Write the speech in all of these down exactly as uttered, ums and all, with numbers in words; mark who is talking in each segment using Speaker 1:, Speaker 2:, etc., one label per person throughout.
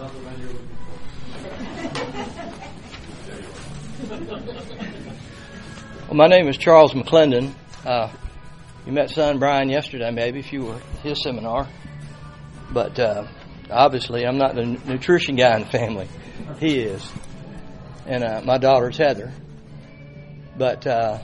Speaker 1: not the one you're looking for.
Speaker 2: Well, my name is Charles McClendon. Uh, you met son Brian yesterday, maybe, if you were at his seminar. But uh, obviously, I'm not the nutrition guy in the family. He is. And uh, my daughter's Heather. But uh,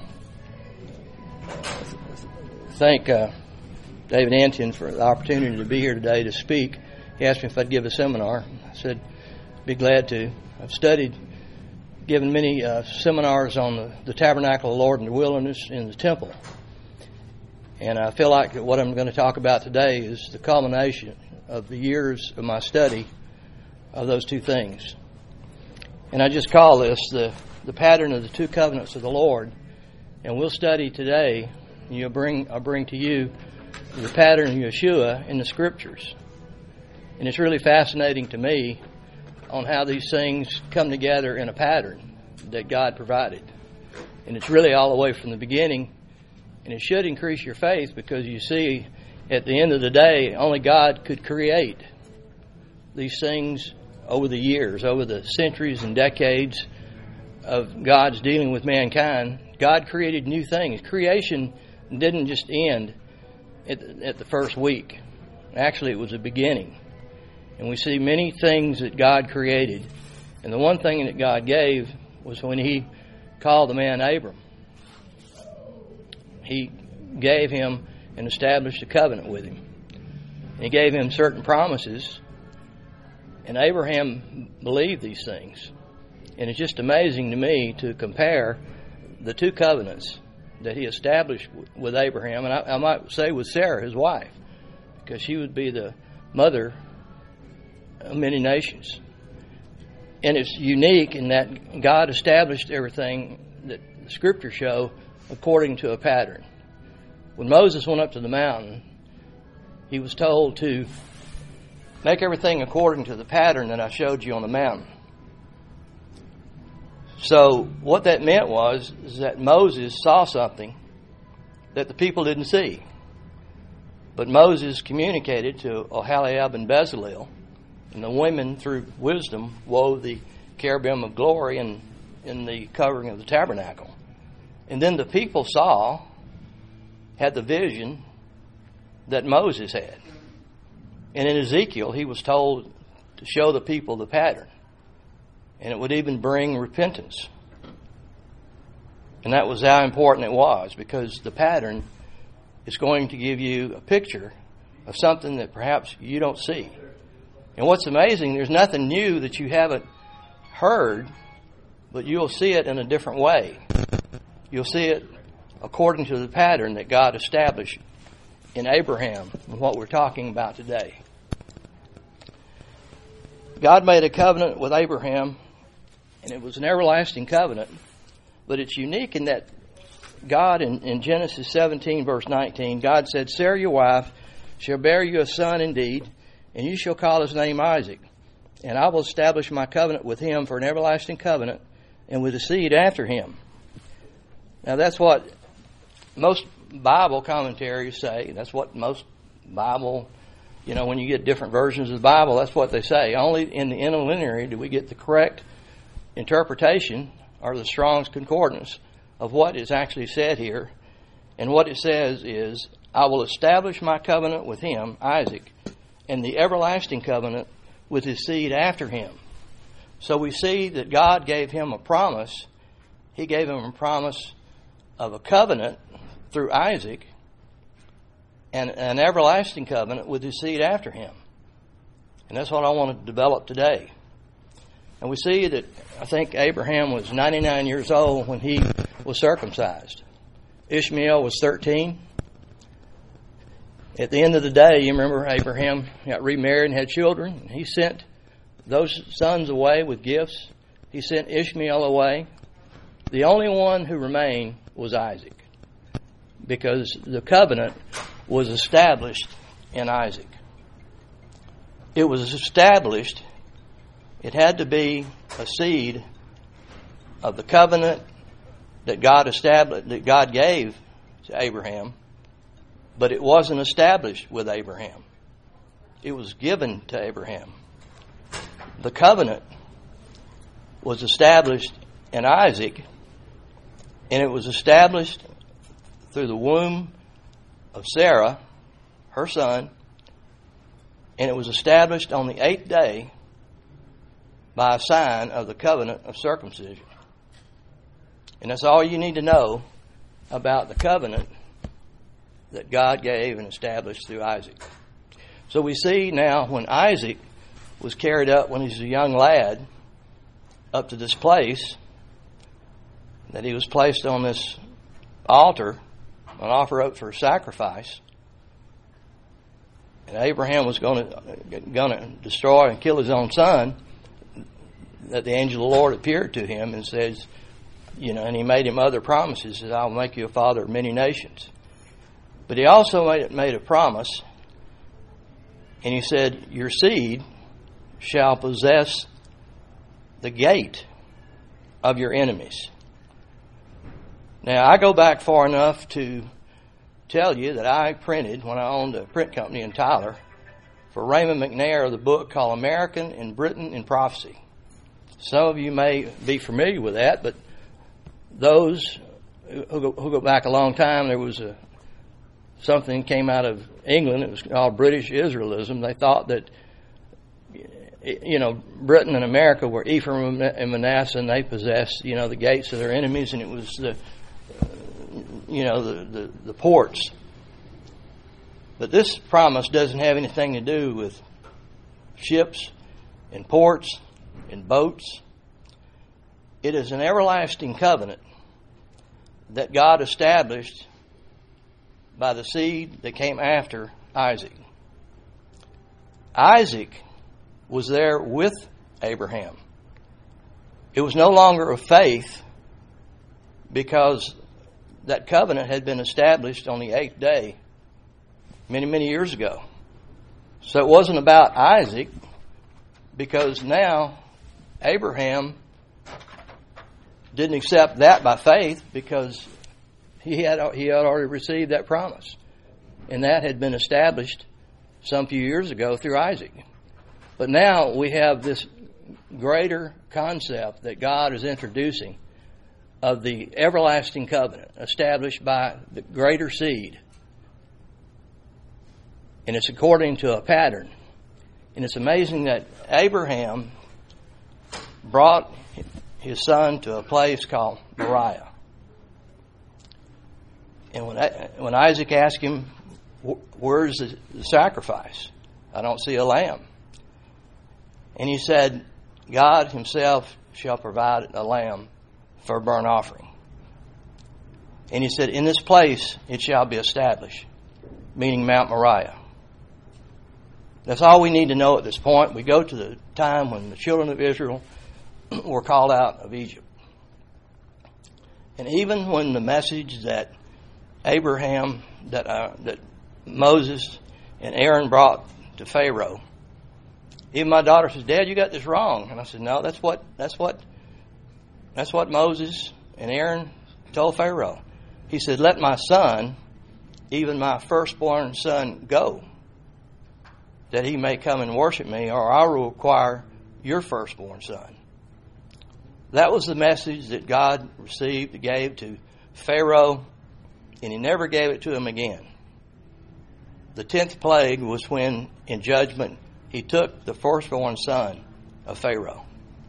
Speaker 2: thank uh, David Antion for the opportunity to be here today to speak. He asked me if I'd give a seminar. I said, be glad to. I've studied, given many uh, seminars on the, the tabernacle of the Lord in the wilderness and the temple. And I feel like what I'm going to talk about today is the culmination of the years of my study of those two things. And I just call this the, the pattern of the two covenants of the Lord. And we'll study today, you'll bring, I'll bring to you the pattern of Yeshua in the Scriptures. And it's really fascinating to me on how these things come together in a pattern that God provided. And it's really all the way from the beginning. And it should increase your faith because you see, at the end of the day, only God could create these things over the years, over the centuries and decades of God's dealing with mankind. God created new things. Creation didn't just end at the, at the first week. Actually, it was a beginning. And we see many things that God created. And the one thing that God gave was when He called the man Abram. He gave him and established a covenant with him. And He gave him certain promises. And Abraham believed these things. And it's just amazing to me to compare the two covenants that He established with Abraham, and I, I might say with Sarah, his wife, because she would be the mother of many nations. And it's unique in that God established everything that the Scriptures show according to a pattern. When Moses went up to the mountain, he was told to make everything according to the pattern that I showed you on the mountain. So what that meant was is that Moses saw something that the people didn't see. But Moses communicated to Oholiab and Bezalel, and the women, through wisdom, wove the cherubim of glory in, in the covering of the tabernacle. And then the people saw, had the vision that Moses had. And in Ezekiel, he was told to show the people the pattern. And it would even bring repentance. And that was how important it was, because the pattern is going to give you a picture of something that perhaps you don't see. And what's amazing, there's nothing new that you haven't heard, but you'll see it in a different way. You'll see it according to the pattern that God established in Abraham, and what we're talking about today. God made a covenant with Abraham, and it was an everlasting covenant, but it's unique in that God, in, in Genesis seventeen, verse nineteen, God said, Sarah, your wife, shall bear you a son indeed, and you shall call his name Isaac. And I will establish my covenant with him for an everlasting covenant, and with the seed after him. Now that's what most Bible commentaries say. That's what most Bible, you know, when you get different versions of the Bible, that's what they say. Only in the interlinear do we get the correct interpretation, or the Strong's Concordance, of what is actually said here. And what it says is, I will establish my covenant with him, Isaac, and the everlasting covenant with his seed after him. So we see that God gave him a promise. He gave him a promise of a covenant through Isaac, and an everlasting covenant with his seed after him. And that's what I want to develop today. And we see that I think Abraham was ninety-nine years old when he was circumcised. Ishmael was thirteen. At the end of the day, you remember Abraham got remarried and had children. He sent those sons away with gifts. He sent Ishmael away. The only one who remained was Isaac, because the covenant was established in Isaac. It was established, it had to be a seed of the covenant that God established, that God gave to Abraham, but it wasn't established with Abraham. It was given to Abraham. the covenant was established in Isaac, and it was established through the womb of Sarah, her son, and it was established on the eighth day by a sign of the covenant of circumcision. And that's all you need to know about the covenant that God gave and established through Isaac. So we see now when Isaac was carried up when he was a young lad up to this place, that he was placed on this altar, an offer up for sacrifice. And Abraham was going to going to destroy and kill his own son. That the angel of the Lord appeared to him and says, you know, and he made him other promises, that I will make you a father of many nations. But he also made, made a promise, and he said, your seed shall possess the gate of your enemies. Now, I go back far enough to tell you that I printed, when I owned a print company in Tyler, for Raymond McNair, the book called American and Britain in Prophecy. Some of you may be familiar with that, but those who go, who go back a long time, there was a something came out of England. It was called British Israelism. They thought that, you know, Britain and America were Ephraim and Manasseh, and they possessed, you know, the gates of their enemies, and it was the, you know, the, the, the ports. But this promise doesn't have anything to do with ships and ports and boats. It is an everlasting covenant that God established by the seed that came after Isaac. Isaac was there with Abraham. It was no longer of faith because that covenant had been established on the eighth day many, many years ago. So it wasn't about Isaac, because now Abraham didn't accept that by faith because he had he had already received that promise. And that had been established some few years ago through Isaac. But now we have this greater concept that God is introducing of the everlasting covenant established by the greater seed. And it's according to a pattern. And it's amazing that Abraham brought his son to a place called Moriah. And when when Isaac asked him, where's the sacrifice? I don't see a lamb. And he said, God himself shall provide a lamb for a burnt offering. And he said, in this place it shall be established, meaning Mount Moriah. That's all we need to know at this point. We go to the time when the children of Israel were called out of Egypt. And even when the message that Abraham, that uh, that Moses and Aaron brought to Pharaoh, even my daughter says, Dad, you got this wrong. And I said, no, that's what that's what that's what Moses and Aaron told Pharaoh. He said, let my son, even my firstborn son, go, that he may come and worship me, or I will require your firstborn son. That was the message that God received, gave to Pharaoh, and he never gave it to him again. The tenth plague was when, in judgment, he took the firstborn son of Pharaoh.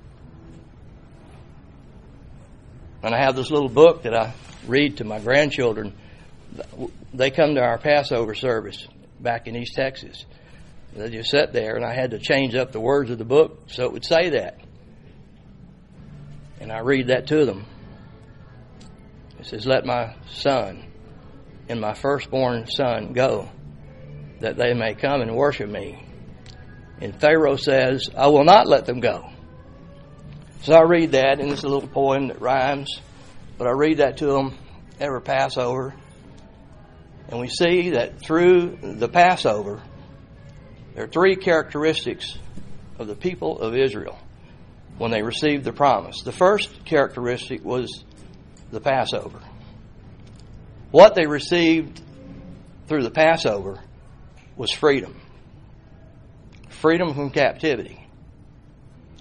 Speaker 2: And I have this little book that I read to my grandchildren. They come to our Passover service back in East Texas. They just sat there, and I had to change up the words of the book so it would say that. And I read that to them. It says, let my son and my firstborn son go, that they may come and worship me. And Pharaoh says, I will not let them go. So I read that, and it's a little poem that rhymes, but I read that to them every Passover. And we see that through the Passover, there are three characteristics of the people of Israel when they received the promise. The first characteristic was the Passover. What they received through the Passover was freedom. Freedom from captivity.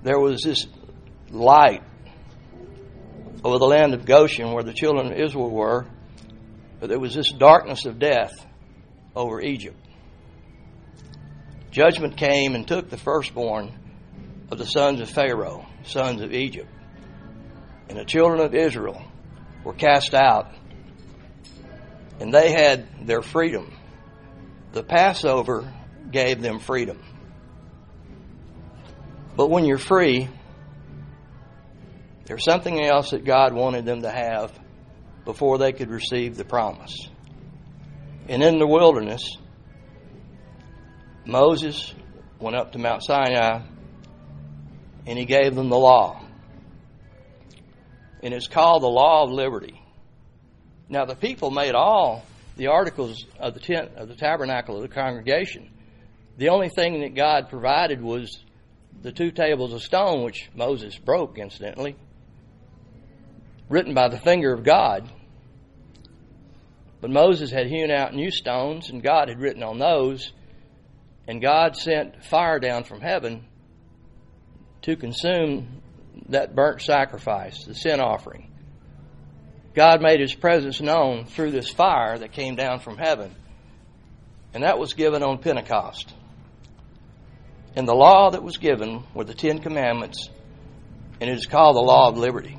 Speaker 2: there was this light over the land of Goshen where the children of Israel were, but there was this darkness of death over Egypt. Judgment came and took the firstborn of the sons of Pharaoh, sons of Egypt. And the children of Israel were cast out, and they had their freedom. The Passover gave them freedom. But when you're free, there's something else that God wanted them to have before they could receive the promise. And in the wilderness, Moses went up to Mount Sinai and he gave them the law. And it's called the Law of Liberty. Now the people made all the articles of the tent of the tabernacle of the congregation. The only thing that God provided was the two tables of stone, which Moses broke, incidentally, written by the finger of God. But Moses had hewn out new stones, and God had written on those, and God sent fire down from heaven to consume that burnt sacrifice, the sin offering. God made His presence known through this fire that came down from heaven, and that was given on Pentecost. And the law that was given were the Ten Commandments, and it is called the Law of Liberty.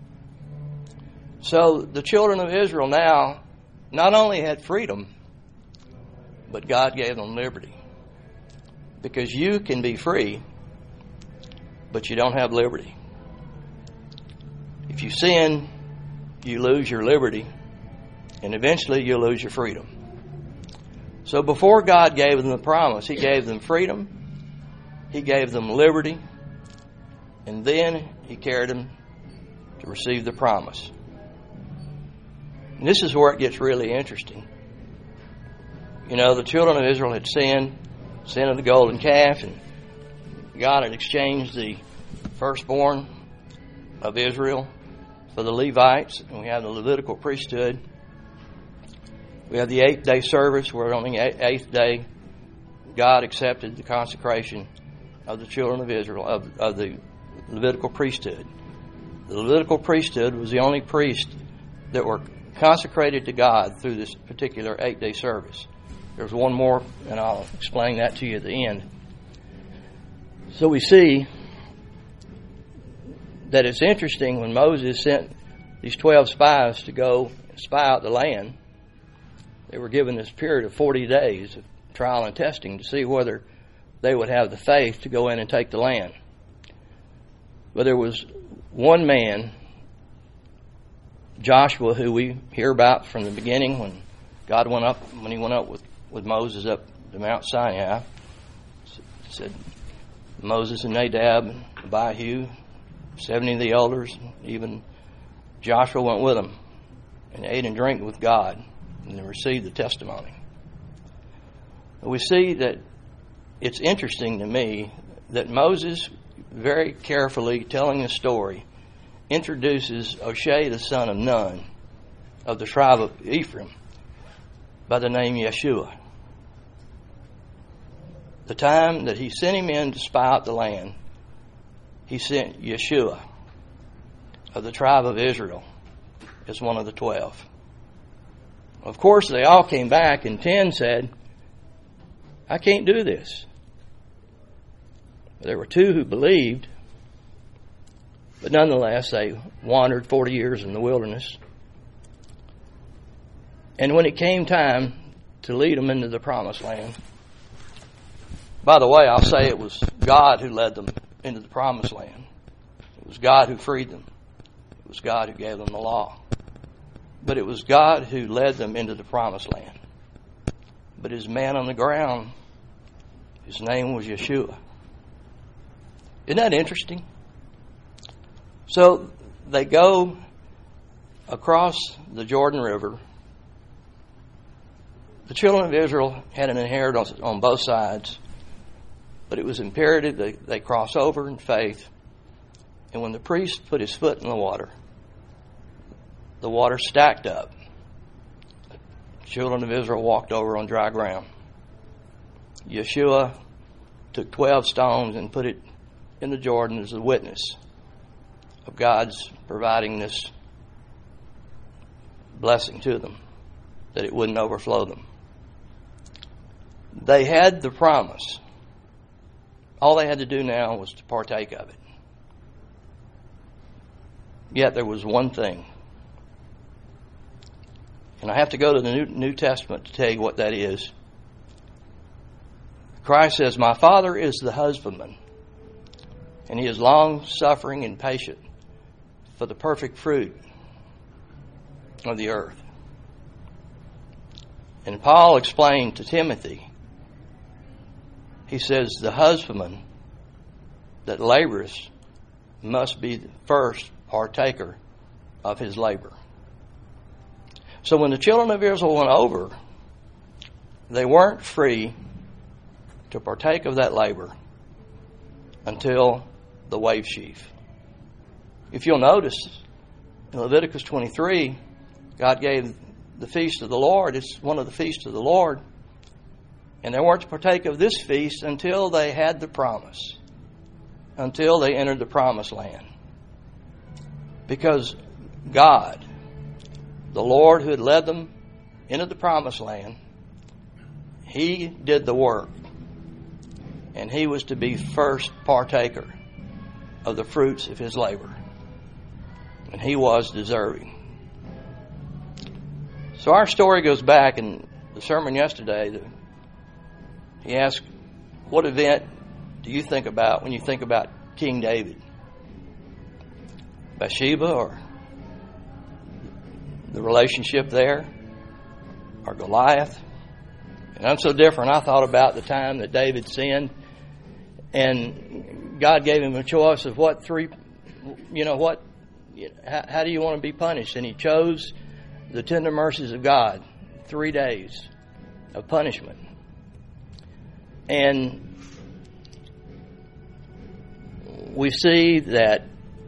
Speaker 2: So the children of Israel now not only had freedom, but God gave them liberty. Because you can be free, but you don't have liberty. If you sin, you lose your liberty, and eventually you'll lose your freedom. So before God gave them the promise, He gave them freedom, He gave them liberty, and then He carried them to receive the promise. And this is where it gets really interesting. You know, the children of Israel had sinned, sin of the golden calf, and God had exchanged the firstborn of Israel for the Levites, and we have the Levitical priesthood. We have the eighth-day service, where on the eighth day, God accepted the consecration of the children of Israel, of, of the Levitical priesthood. The Levitical priesthood was the only priest that were consecrated to God through this particular eight-day service. There's one more, and I'll explain that to you at the end. So we see that it's interesting when Moses sent these twelve spies to go spy out the land. They were given this period of forty days of trial and testing to see whether they would have the faith to go in and take the land. But there was one man, Joshua, who we hear about from the beginning when God went up, when he went up with, with Moses up to Mount Sinai. Said Moses and Nadab and Abihu, seventy of the elders, even Joshua went with them and ate and drank with God and they received the testimony. We see that it's interesting to me that Moses, very carefully telling the story, introduces Oshea the son of Nun of the tribe of Ephraim by the name Yeshua. The time that he sent him in to spy out the land, he sent Yeshua of the tribe of Israel as one of the twelve. Of course, they all came back, and ten said, I can't do this. There were two who believed, but nonetheless, they wandered forty years in the wilderness. And when it came time to lead them into the promised land, by the way, I'll say it was God who led them into the promised land. It was God who freed them. It was God who gave them the law. But it was God who led them into the promised land. But his man on the ground, his name was Yeshua. Isn't that interesting? So they go across the Jordan River. The children of Israel had an inheritance on both sides, but it was imperative that they cross over in faith. And when the priest put his foot in the water, the water stacked up. The children of Israel walked over on dry ground. Yeshua took twelve stones and put it in the Jordan as a witness of God's providing this blessing to them, that it wouldn't overflow them. They had the promise. All they had to do now was to partake of it. Yet there was one thing. And I have to go to the New, New Testament to tell you what that is. Christ says, "My Father is the husbandman, and he is long-suffering and patient for the perfect fruit of the earth." And Paul explained to Timothy, he says, "The husbandman that labors must be the first partaker of his labor." So when the children of Israel went over, they weren't free to partake of that labor until the wave sheaf. If you'll notice, in Leviticus twenty-three, God gave the feast of the Lord. It's one of the feasts of the Lord. And they weren't to partake of this feast until they had the promise, until they entered the promised land. Because God, the Lord who had led them into the promised land, He did the work. And He was to be first partaker of the fruits of His labor. And He was deserving. So our story goes back, in the sermon yesterday, the, he asked, what event do you think about when you think about King David? Bathsheba, or the relationship there, or Goliath? And I'm so different. I thought about the time that David sinned, and God gave him a choice of what three, you know, what, how, how do you want to be punished? And he chose the tender mercies of God, three days of punishment. And we see that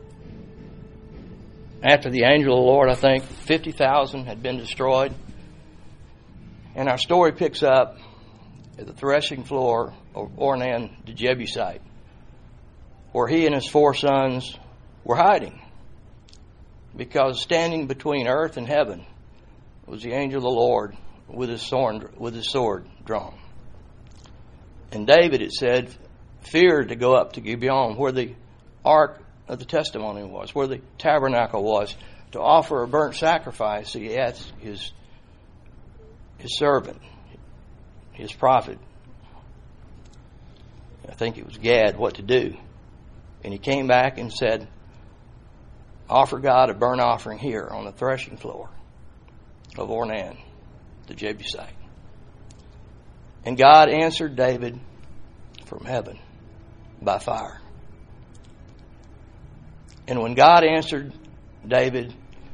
Speaker 2: after the angel of the Lord, I think fifty thousand had been destroyed. And our story picks up at the threshing floor of Ornan the Jebusite, where he and his four sons were hiding, because standing between earth and heaven was the angel of the Lord with his sword, with his sword drawn. And David, it said, feared to go up to Gibeon, where the ark of the testimony was, where the tabernacle was, to offer a burnt sacrifice. He asked his his servant, his prophet, I think it was Gad, what to do. And he came back and said, offer God a burnt offering here on the threshing floor of Ornan the Jebusite. And God answered David from heaven by fire. And when God answered David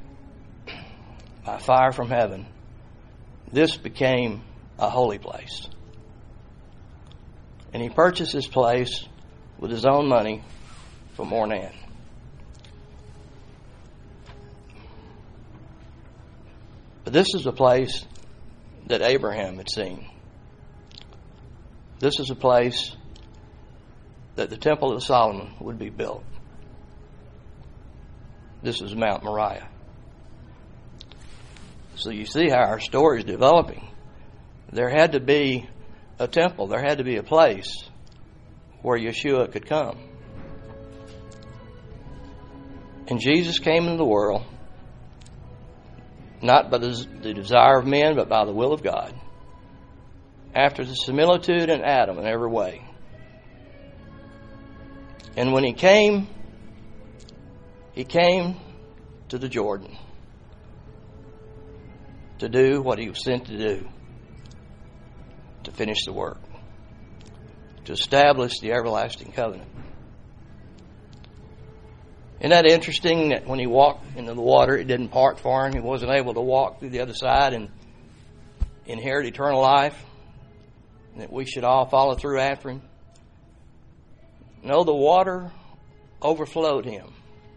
Speaker 2: by fire from heaven, this became a holy place. And he purchased this place with his own money from Ornan. But this is a place that Abraham had seen. This is a place that the Temple of Solomon would be built. This is Mount Moriah. So you see how our story is developing. There had to be a temple. There had to be a place where Yeshua could come. And Jesus came into the world, not by the desire of men, but by the will of God, after the similitude in Adam in every way. And when he came, he came to the Jordan to do what he was sent to do, to finish the work, to establish the everlasting covenant. Isn't that interesting that when he walked into the water, it didn't part for him? He wasn't able to walk through the other side and inherit eternal life, and that we should all follow through after him? No, the water overflowed him.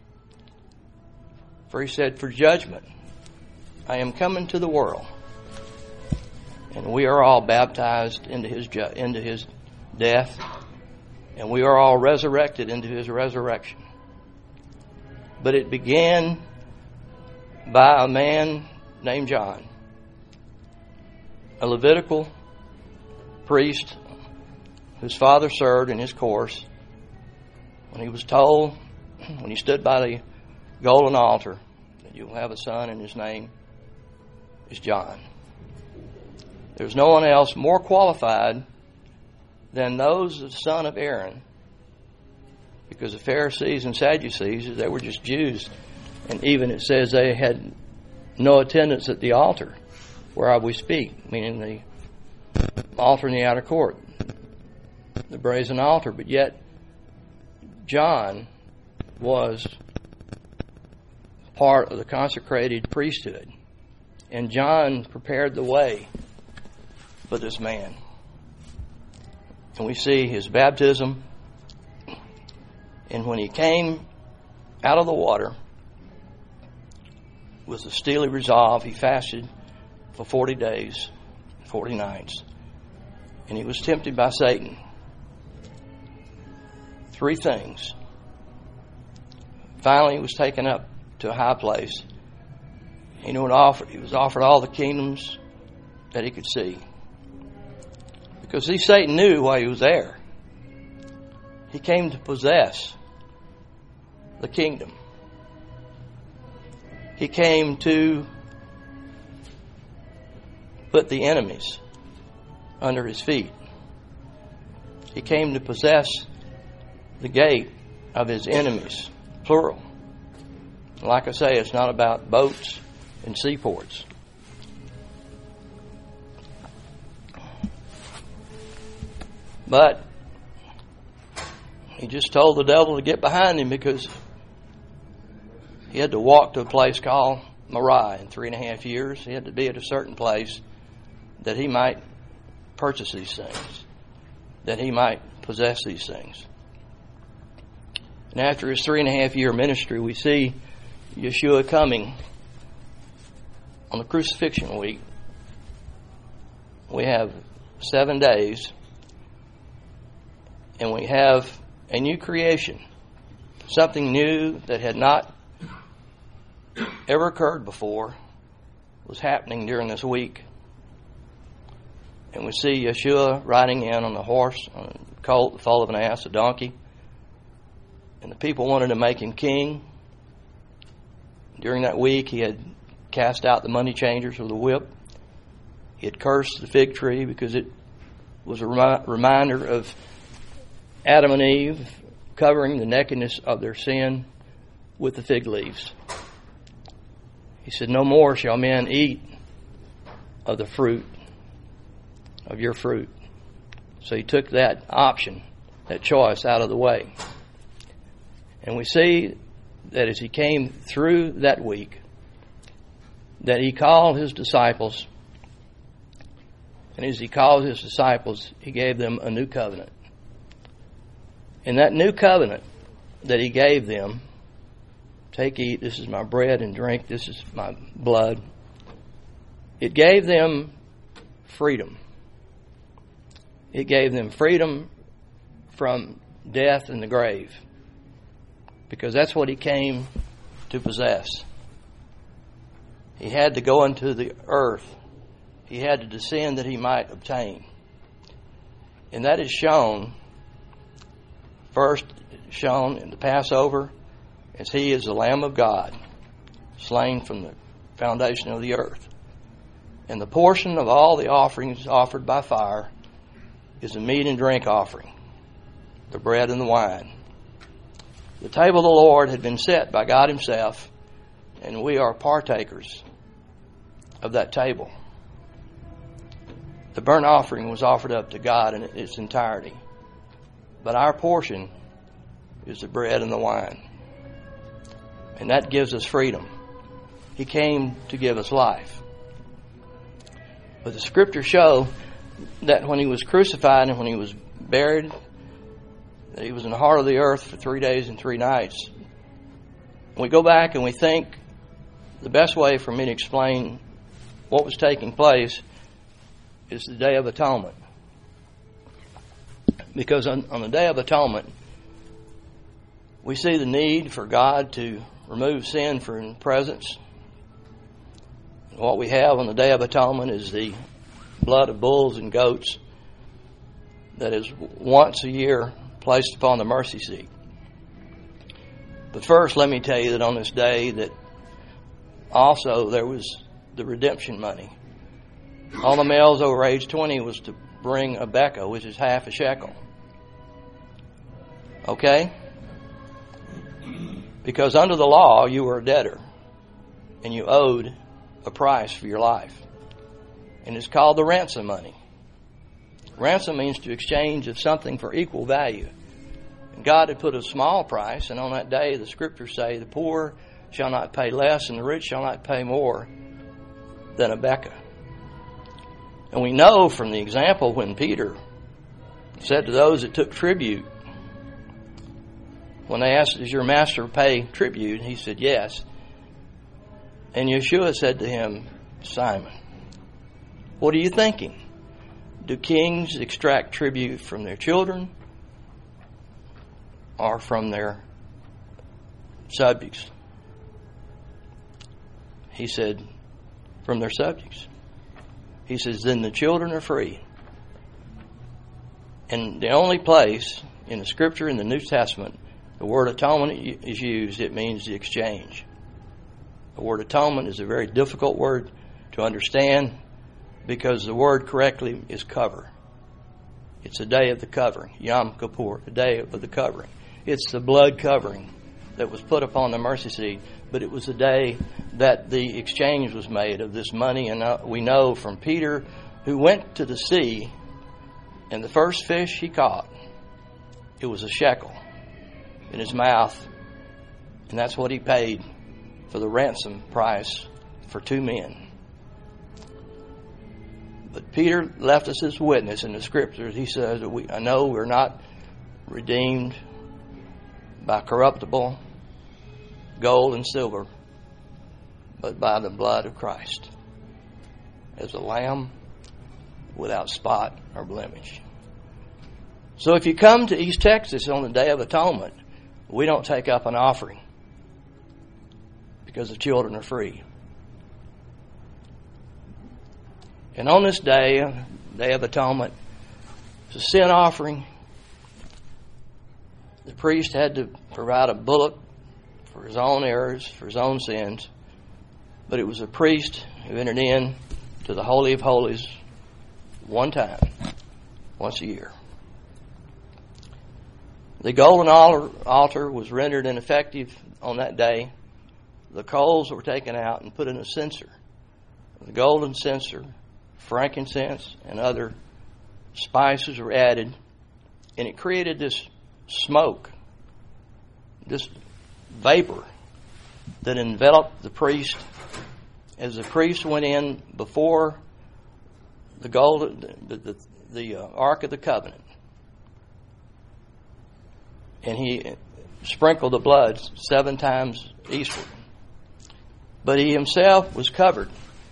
Speaker 2: For he said, for judgment I am coming to the world. And we are all baptized into his ju- into his death And we are all resurrected into his resurrection. But it began by a man named John, a Levitical priest whose father served in his course. When he was told, when he stood by the golden altar, that you will have a son and his name is John. There's no one else more qualified than those of the son of Aaron, because the Pharisees and Sadducees, they were just Jews, and even it says they had no attendance at the altar whereof we speak, meaning the altar in the outer court, the brazen altar. But yet John was part of the consecrated priesthood, and John prepared the way for this man. And we see his baptism, and when he came out of the water with a steely resolve, he fasted for forty days, forty nights, and he was tempted by Satan. Three things. Finally, he was taken up to a high place. He knew what offered. He was offered all the kingdoms that he could see. Because see, Satan knew why he was there. He came to possess the kingdom. He came to put the enemies under his feet. He came to possess the gate of his enemies, plural. Like I say, it's not about boats and seaports. But he just told the devil to get behind him, because he had to walk to a place called Moriah in three and a half years. He had to be at a certain place that he might purchase these things, that he might possess these things. And after his three and a half year ministry, we see Yeshua coming on the crucifixion week. We have seven days, and we have a new creation, something new that had not ever occurred before was happening during this week. And we see Yeshua riding in on a horse, on a colt, the foal of an ass, a donkey. And the people wanted to make him king. During that week, he had cast out the money changers with a whip. He had cursed the fig tree because it was a remi- reminder of Adam and Eve covering the nakedness of their sin with the fig leaves. He said, "No more shall men eat of the fruit of your fruit." So he took that option, that choice out of the way. And we see that as he came through that week, that he called his disciples, and as he called his disciples, he gave them a new covenant. And that new covenant that he gave them, take, eat, this is my bread, and drink, this is my blood, it gave them freedom. It gave them freedom from death and the grave, because that's what he came to possess. He had to go into the earth. He had to descend that he might obtain. And that is shown, first shown in the Passover, as he is the Lamb of God, slain from the foundation of the earth. And the portion of all the offerings offered by fire is a meat and drink offering, the bread and the wine. The table of the Lord had been set by God himself, and we are partakers of that table. The burnt offering was offered up to God in its entirety, but our portion is the bread and the wine. And that gives us freedom. He came to give us life. But the scriptures show that when he was crucified and when he was buried, that he was in the heart of the earth for three days and three nights. We go back and we think the best way for me to explain what was taking place is the Day of Atonement. Because on, on the Day of Atonement, we see the need for God to remove sin from presence. What we have on the Day of Atonement is the blood of bulls and goats that is once a year placed upon the mercy seat. But first, let me tell you that on this day that also there was the redemption money. All the males over age twenty was to bring a beka, which is half a shekel. Okay? Because under the law, you were a debtor, and you owed a price for your life. And it's called the ransom money. Ransom means to exchange of something for equal value. And God had put a small price, and on that day the Scriptures say the poor shall not pay less and the rich shall not pay more than a beka. And we know from the example when Peter said to those that took tribute, when they asked, does your master pay tribute? He said, yes. And Yeshua said to him, Simon, what are you thinking? Do kings extract tribute from their children or from their subjects? He said, from their subjects. He says, then the children are free. And the only place in the Scripture in the New Testament the word atonement is used, it means the exchange. The word atonement is a very difficult word to understand because the word correctly is cover. It's a day of the covering, Yom Kippur, the day of the covering. It's the blood covering that was put upon the mercy seat, but it was the day that the exchange was made of this money. And we know from Peter, who went to the sea, and the first fish he caught, it was a shekel in his mouth, and that's what he paid for the ransom price for two men. But Peter left us his witness in the Scriptures. He says that we, I know we're not redeemed by corruptible gold and silver, but by the blood of Christ, as a lamb without spot or blemish. So if you come to East Texas on the Day of Atonement, we don't take up an offering because the children are free. And on this day, Day of Atonement, it's a sin offering. The priest had to provide a bullock for his own errors, for his own sins. But it was a priest who entered in to the Holy of Holies one time, once a year. The golden altar was rendered ineffective on that day. The coals were taken out and put in a censer. The golden censer, frankincense, and other spices were added, and it created this smoke, this vapor that enveloped the priest as the priest went in before the golden, the, the, the uh, Ark of the Covenant. And he sprinkled the blood seven times eastward. But he himself was covered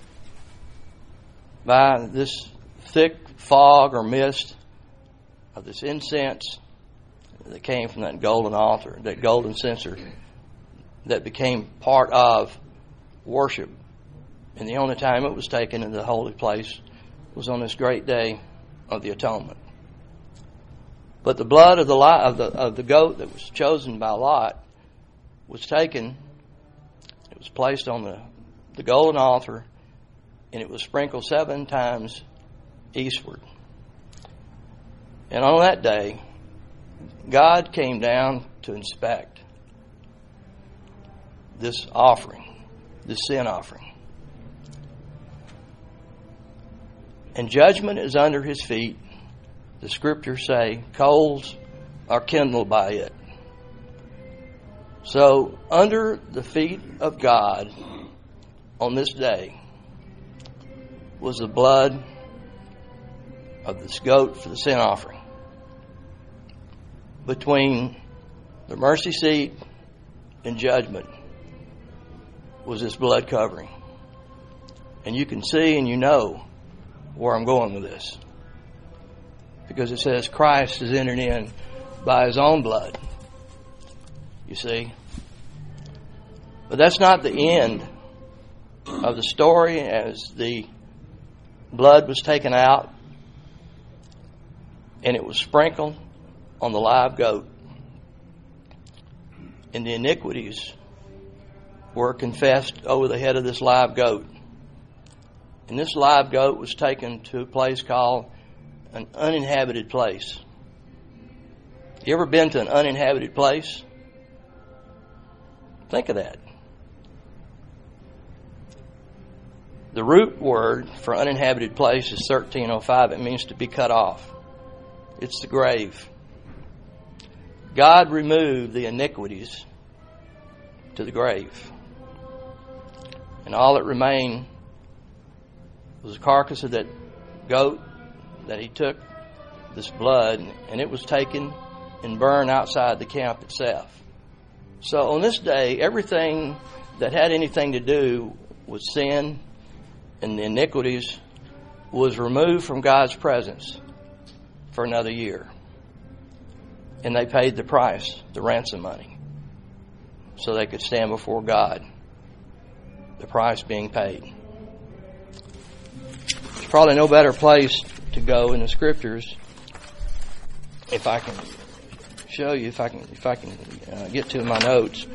Speaker 2: by this thick fog or mist of this incense that came from that golden altar, that golden censer that became part of worship. And the only time it was taken into the holy place was on this great day of the atonement. But the blood of the of the of the goat that was chosen by Lot was taken. It was placed on the the golden altar, and it was sprinkled seven times eastward. And on that day, God came down to inspect this offering, this sin offering. And judgment is under his feet. The Scriptures say coals are kindled by it. So under the feet of God on this day was the blood of this goat for the sin offering. Between the mercy seat and judgment was this blood covering. And you can see and you know where I'm going with this. because it says Christ is entered in by his own blood. You see? But that's not the end of the story. As the blood was taken out and it was sprinkled on the live goat, and the iniquities were confessed over the head of this live goat. And this live goat was taken to a place called an uninhabited place. You ever been to an uninhabited place? Think of that. The root word for uninhabited place is thirteen oh five. It means to be cut off. It's the grave. God removed the iniquities to the grave. And all that remained was the carcass of that goat that he took, this blood, and it was taken and burned outside the camp itself. So on this day, everything that had anything to do with sin and the iniquities was removed from God's presence for another year. And they paid the price, the ransom money, so they could stand before God. The price being paid. There's probably no better place to go in the Scriptures, if I can show you, if I can, if I can uh, get to my notes.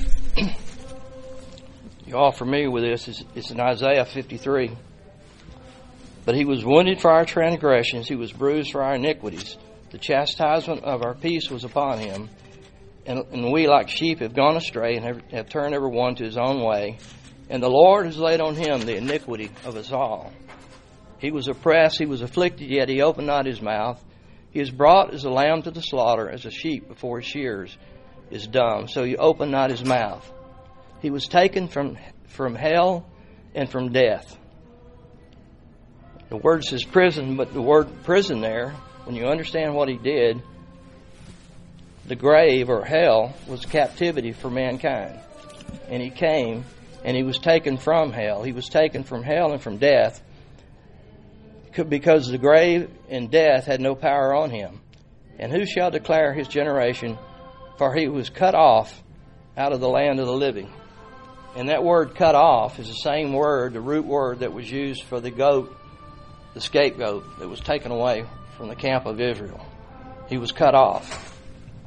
Speaker 2: You're all familiar with this. It's, it's in Isaiah fifty-three. But he was wounded for our transgressions, he was bruised for our iniquities. The chastisement of our peace was upon him, and, and we like sheep have gone astray and have, have turned every one to his own way. And the Lord has laid on him the iniquity of us all. He was oppressed, he was afflicted, yet he opened not his mouth. He is brought as a lamb to the slaughter, as a sheep before his shears is dumb. So he opened not his mouth. He was taken from, from hell and from death. The word says prison, but the word prison there, when you understand what he did, the grave or hell was captivity for mankind. And he came and he was taken from hell. He was taken from hell and from death, because the grave and death had no power on him. And who shall declare his generation? For he was cut off out of the land of the living. And that word cut off is the same word, the root word that was used for the goat, the scapegoat that was taken away from the camp of Israel. He was cut off.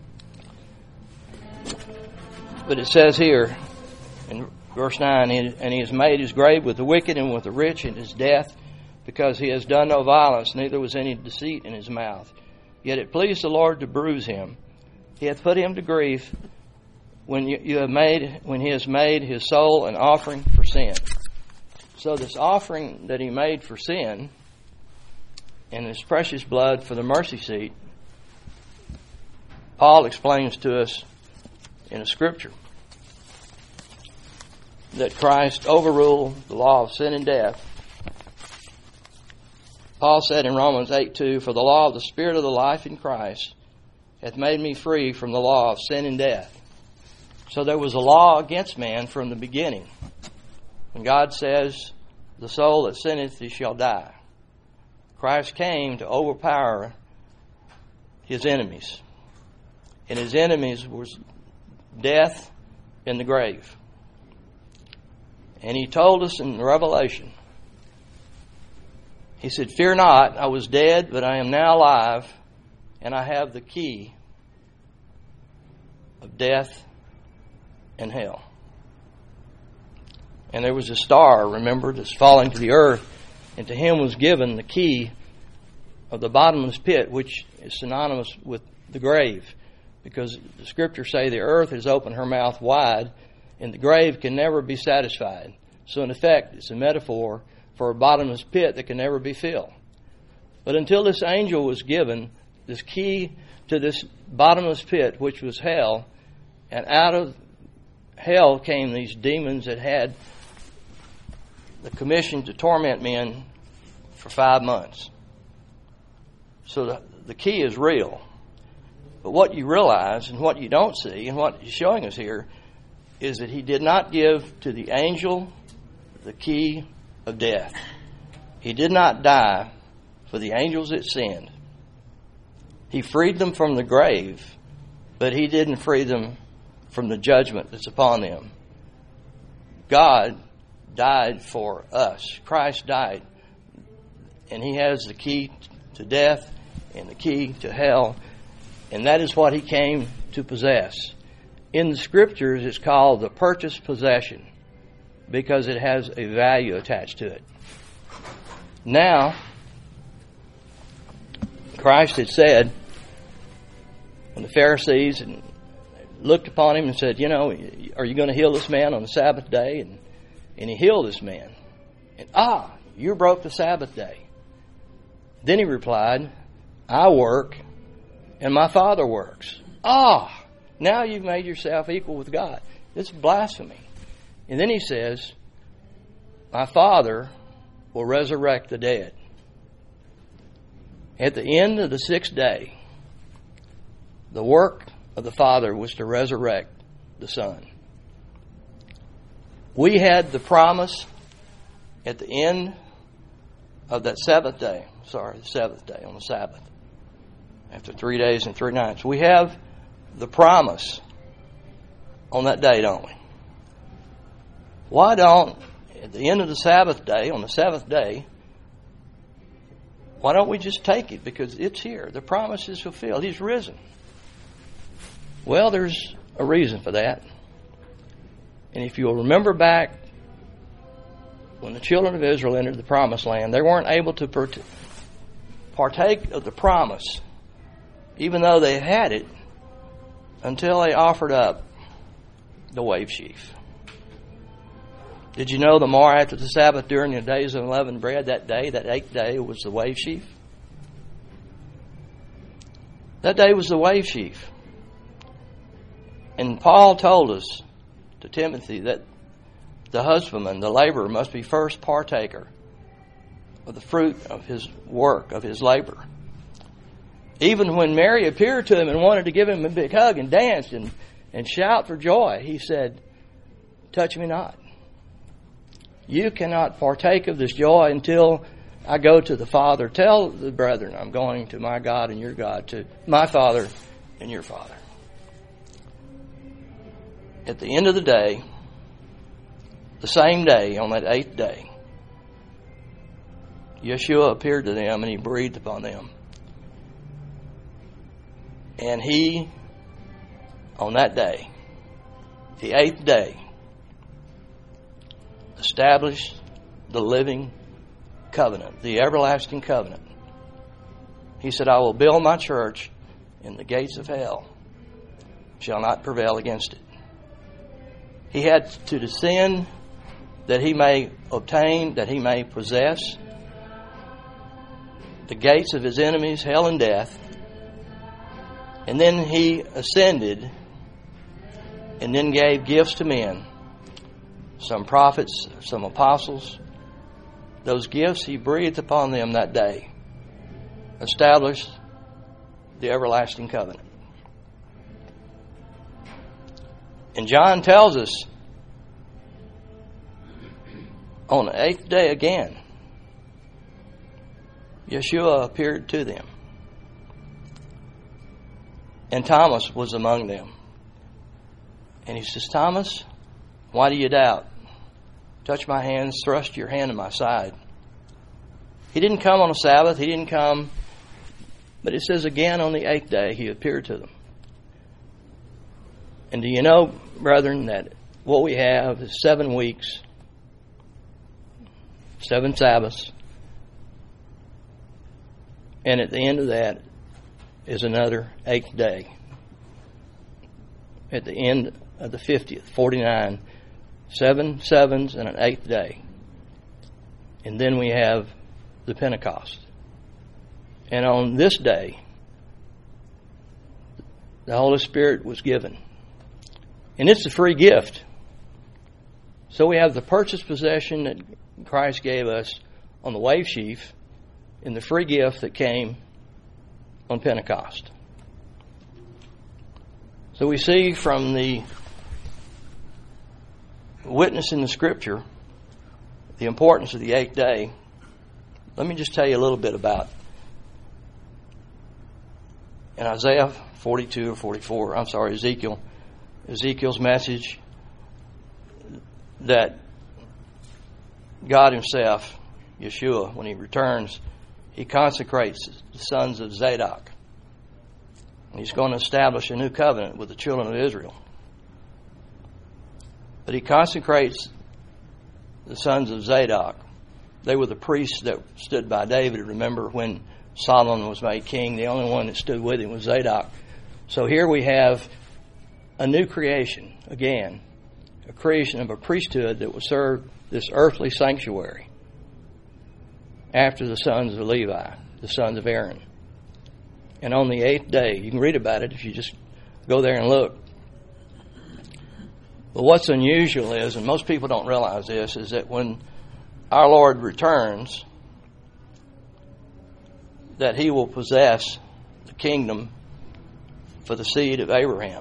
Speaker 2: But it says here in verse nine, and he has made his grave with the wicked and with the rich in his death, because he has done no violence, neither was any deceit in his mouth. Yet it pleased the Lord to bruise him. He hath put him to grief when you, you have made when he has made his soul an offering for sin. So this offering that he made for sin and his precious blood for the mercy seat, Paul explains to us in a scripture that Christ overruled the law of sin and death. Paul said in Romans eight two, for the law of the Spirit of the life in Christ hath made me free from the law of sin and death. So there was a law against man from the beginning. When God says, the soul that sinneth, he shall die. Christ came to overpower his enemies. And his enemies was death and the grave. And he told us in Revelation, he said, fear not, I was dead, but I am now alive, and I have the key of death and hell. And there was a star, remember, that's falling to the earth, and to him was given the key of the bottomless pit, which is synonymous with the grave, because the scriptures say the earth has opened her mouth wide, and the grave can never be satisfied. So in effect, it's a metaphor for a bottomless pit that can never be filled. But until this angel was given this key to this bottomless pit, which was hell, and out of hell came these demons that had the commission to torment men for five months. So the, the key is real. But what you realize and what you don't see and what he's showing us here is that he did not give to the angel the key of death. He did not die for the angels that sinned. He freed them from the grave, but He didn't free them from the judgment that's upon them. God died for us. Christ died. And He has the key to death and the key to hell. And that is what He came to possess. In the Scriptures, it's called the purchased possession because it has a value attached to it. Now, Christ had said, when the Pharisees looked upon Him and said, you know, are you going to heal this man on the Sabbath day? And, and He healed this man. And, ah, you broke the Sabbath day. Then He replied, I work and my Father works. Ah, now you've made yourself equal with God. It's blasphemy. And then He says, my Father will resurrect the dead. At the end of the sixth day, the work of the Father was to resurrect the Son. We had the promise at the end of that seventh day, sorry, the seventh day on the Sabbath, after three days and three nights. We have the promise on that day, don't we? Why don't, at the end of the Sabbath day, on the seventh day, why don't we just take it? Because it's here. The promise is fulfilled. He's risen. Well, there's a reason for that. And if you'll remember back when the children of Israel entered the promised land, they weren't able to partake of the promise, even though they had it, until they offered up the wave sheaf. Did you know the morrow after the Sabbath, during the days of unleavened bread, that day, that eighth day, was the wave sheaf? That day was the wave sheaf. And Paul told us to Timothy that the husbandman, the laborer, must be first partaker of the fruit of his work, of his labor. Even when Mary appeared to him and wanted to give him a big hug and dance and, and shout for joy, he said, touch me not. You cannot partake of this joy until I go to the Father. Tell the brethren I'm going to my God and your God, to my Father and your Father. At the end of the day, the same day, on that eighth day, Yeshua appeared to them and He breathed upon them. And He, on that day, the eighth day, established the living covenant, the everlasting covenant. He said, I will build my church, and the gates of hell shall not prevail against it. He had to descend that He may obtain, that He may possess the gates of His enemies, hell and death. And then He ascended and then gave gifts to men, some prophets, some apostles. Those gifts He breathed upon them that day, established the everlasting covenant. And John tells us on the eighth day again, Yeshua appeared to them. And Thomas was among them. And He says, Thomas, why do you doubt? Touch my hands, thrust your hand in my side. He didn't come on a Sabbath. He didn't come. But it says again on the eighth day He appeared to them. And do you know, brethren, that what we have is seven weeks, seven Sabbaths, and at the end of that is another eighth day. At the end of the fiftieth, forty-nine, seven sevens and an eighth day. And then we have the Pentecost. And on this day, the Holy Spirit was given. And it's a free gift. So we have the purchased possession that Christ gave us on the wave sheaf and the free gift that came on Pentecost. So we see from the witness in the Scripture the importance of the eighth day. Let me just tell you a little bit about in Isaiah forty-two or forty-four, I'm sorry, Ezekiel, Ezekiel's message that God himself, Yeshua, when he returns, he consecrates the sons of Zadok. And he's going to establish a new covenant with the children of Israel. But he consecrates the sons of Zadok. They were the priests that stood by David. Remember when Solomon was made king, the only one that stood with him was Zadok. So here we have a new creation, again, a creation of a priesthood that will serve this earthly sanctuary after the sons of Levi, the sons of Aaron. And on the eighth day, you can read about it if you just go there and look. But what's unusual is, and most people don't realize this, is that when our Lord returns, that he will possess the kingdom for the seed of Abraham.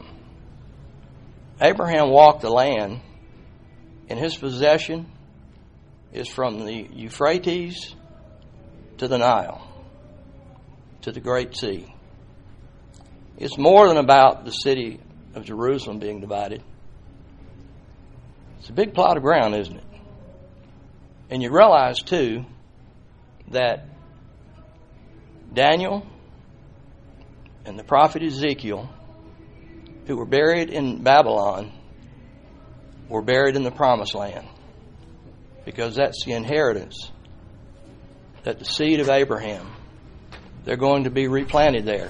Speaker 2: Abraham walked the land, and his possession is from the Euphrates to the Nile, to the Great Sea. It's more than about the city of Jerusalem being divided. It's a big plot of ground, isn't it? And you realize, too, that Daniel and the prophet Ezekiel, who were buried in Babylon, were buried in the Promised Land, because that's the inheritance that the seed of Abraham, they're going to be replanted there.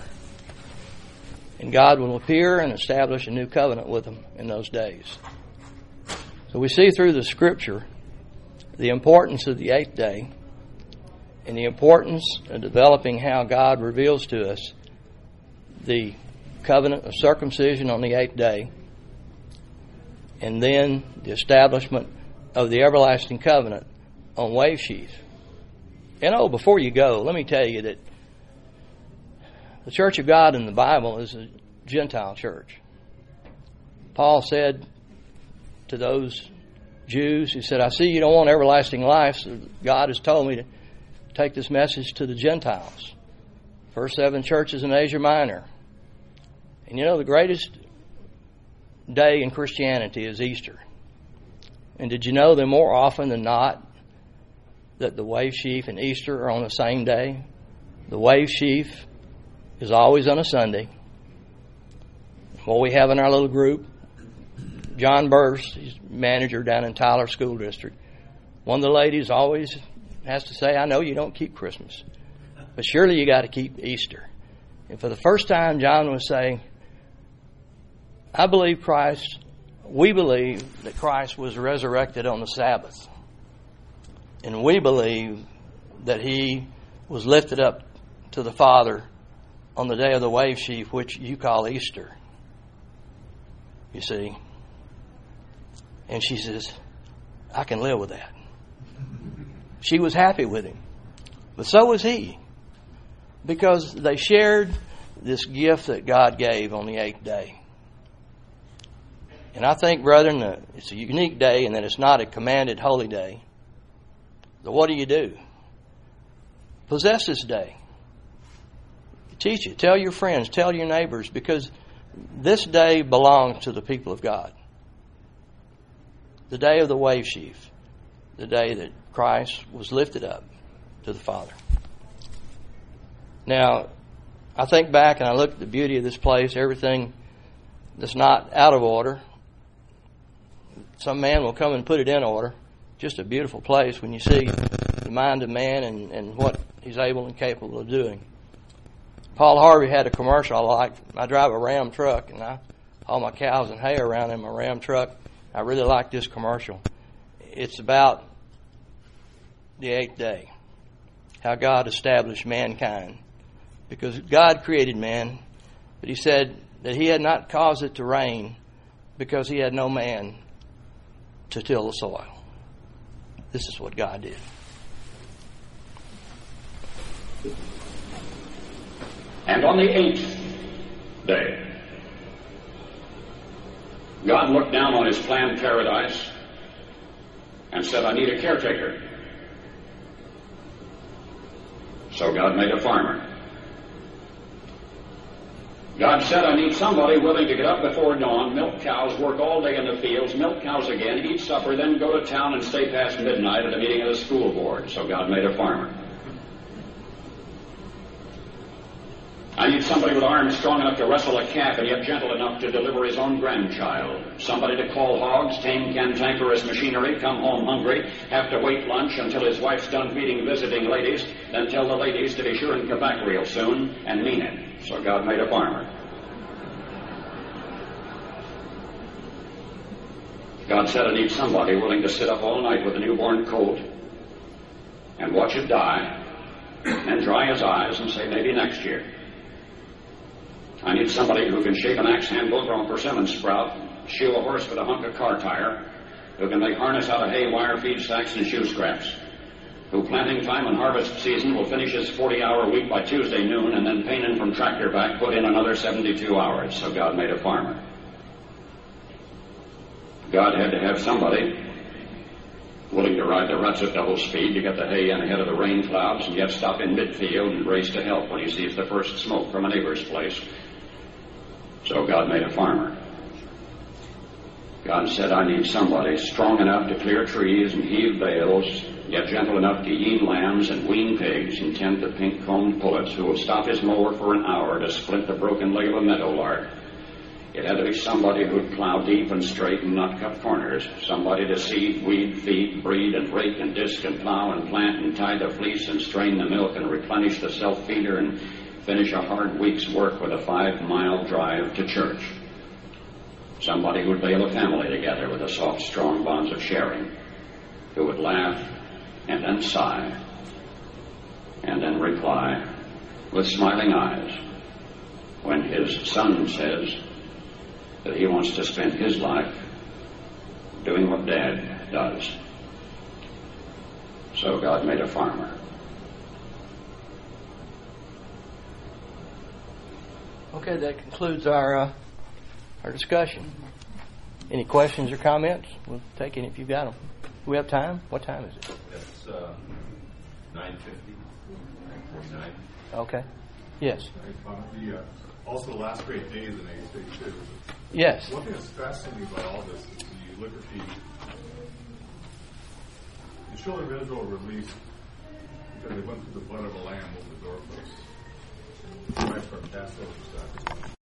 Speaker 2: And God will appear and establish a new covenant with them in those days. So we see through the Scripture the importance of the eighth day and the importance of developing how God reveals to us the covenant of circumcision on the eighth day, and then the establishment of the everlasting covenant on wave sheaf. And oh, before you go, let me tell you that the Church of God in the Bible is a Gentile church. Paul said to those Jews, he said, I see you don't want everlasting life, so God has told me to take this message to the Gentiles. First seven churches in Asia Minor. And you know, the greatest day in Christianity is Easter. And did you know that more often than not that the wave sheaf and Easter are on the same day? The wave sheaf is always on a Sunday. What we have in our little group, John Burst, he's manager down in Tyler School District. One of the ladies always has to say, I know you don't keep Christmas, but surely you got to keep Easter. And for the first time, John was saying, I believe Christ, we believe that Christ was resurrected on the Sabbath. And we believe that he was lifted up to the Father on the day of the wave sheaf, which you call Easter. You see? And she says, I can live with that. She was happy with him. But so was he. Because they shared this gift that God gave on the eighth day. And I think, brethren, uh, it's a unique day and that it's not a commanded holy day. So what do you do? Possess this day. Teach it. Tell your friends. Tell your neighbors. Because this day belongs to the people of God. The day of the wave sheaf. The day that Christ was lifted up to the Father. Now, I think back and I look at the beauty of this place. Everything that's not out of order. Some man will come and put it in order. Just a beautiful place when you see the mind of man and, and what he's able and capable of doing. Paul Harvey had a commercial I like. I drive a Ram truck and I haul my cows and hay around in my Ram truck. I really like this commercial. It's about the eighth day. How God established mankind. Because God created man, but he said that he had not caused it to rain because he had no man to till the soil. This is what God did.
Speaker 1: And on the eighth day, God looked down on his planned paradise and said, I need a caretaker. So God made a farmer. God said, I need somebody willing to get up before dawn, milk cows, work all day in the fields, milk cows again, eat supper, then go to town and stay past midnight at a meeting of the school board. So God made a farmer. I need somebody with arms strong enough to wrestle a calf and yet gentle enough to deliver his own grandchild. Somebody to call hogs, tame cantankerous machinery, come home hungry, have to wait lunch until his wife's done feeding visiting ladies, then tell the ladies to be sure and come back real soon and mean it. So God made a farmer. God said, I need somebody willing to sit up all night with a newborn colt and watch it die and dry his eyes and say, maybe next year. I need somebody who can shape an axe handle from a persimmon sprout, shoe a horse with a hunk of car tire, who can make harness out of hay, wire, feed sacks, and shoe scraps, who planting time and harvest season will finish his forty-hour week by Tuesday noon and then painting from tractor back put in another seventy-two hours. So God made a farmer. God had to have somebody willing to ride the ruts at double speed to get the hay in ahead of the rain clouds and yet stop in midfield and race to help when he sees the first smoke from a neighbor's place. So God made a farmer. God said, I need somebody strong enough to clear trees and heave bales, yet gentle enough to yean lambs and wean pigs and tend the pink-combed pullets, who will stop his mower for an hour to splint the broken leg of a meadowlark. It had to be somebody who'd plow deep and straight and not cut corners, somebody to seed, weed, feed, breed, and rake and disc and plow and plant and tie the fleece and strain the milk and replenish the self-feeder and finish a hard week's work with a five-mile drive to church. Somebody who would bail a family together with the soft, strong bonds of sharing, who would laugh and then sigh and then reply with smiling eyes when his son says that he wants to spend his life doing what Dad does. So God made a farmer.
Speaker 2: Okay, that concludes our uh, our discussion. Any questions or comments? We'll take any if you've got them. Do we have time? What time is it?
Speaker 3: It's uh, nine fifty, nine forty-nine.
Speaker 2: Okay. Yes.
Speaker 4: The, uh, also, the last great days in eighty-six.
Speaker 2: Yes.
Speaker 4: One thing that's fascinating about all this is when you look at the the children of Israel were released because they went through the blood of a lamb over the doorpost. Christ our Passover sacrifice.